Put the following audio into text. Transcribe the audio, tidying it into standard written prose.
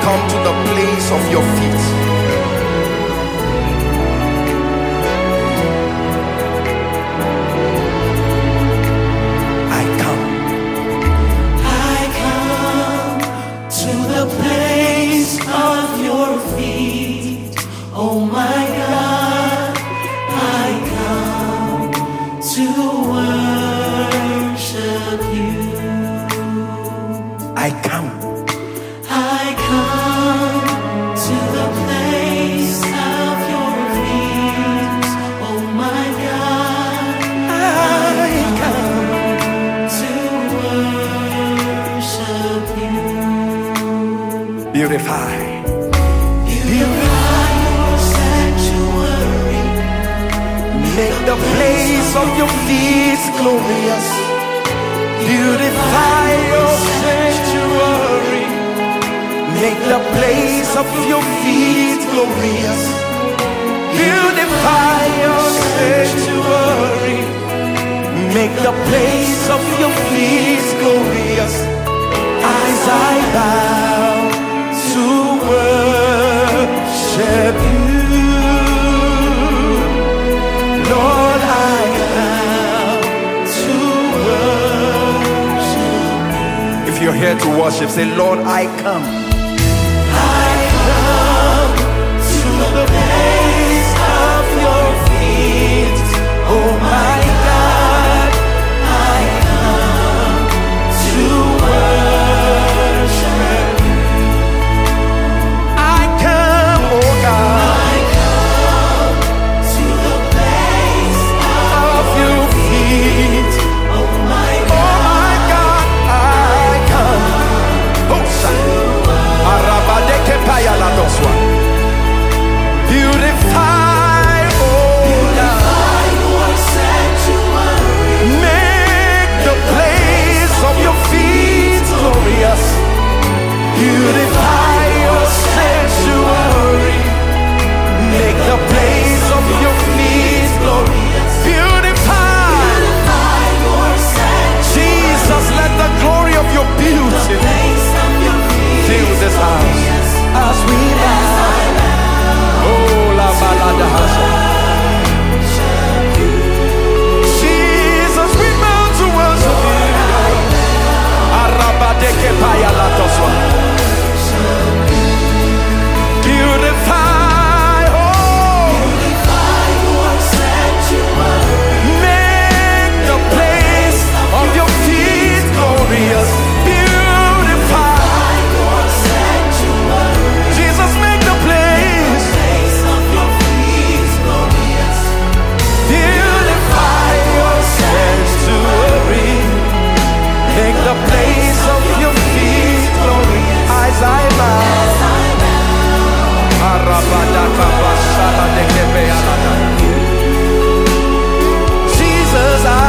come to the place of your feet. I come to the place of your feet. Oh my God, I come to worship you. I come to the place of your feet. Oh my God, I come to worship you. beautify. Beautify your sanctuary. Make the place of your feet glorious. Beautify your sanctuary. Make the place of your feet glorious. Beautify your sanctuary. Make the place of your feet glorious. As I bow to worship you, Lord, I bow to worship you. If you're here to worship, say, Lord, I come. To the place of your feet. Oh my God, I come to worship you. I come, oh God. I come to the place of Your feet. oh my Oh my God, I come. Oh, Arabadeke payala doswa. Beautify, oh God. your sanctuary. Make the place of your feet glorious. Beautify your sanctuary. Make the place of your feet glorious. Beautify. Your sanctuary. Jesus, let the glory of your beauty Place of your feet. fill this house as we bow. Oh, la balada hasa. Jesus, we bow to worship you. Arabadeke paya la toswa. Beautify, oh, Your sanctuary. make the place of your feet glorious. Beautify, Your sanctuary. Jesus, make the place. Place of your feet glorious. Beautify your sanctuary. Make the place of your feet glorious. As I bow. Arabadaka basala de kebealada. Jesus, I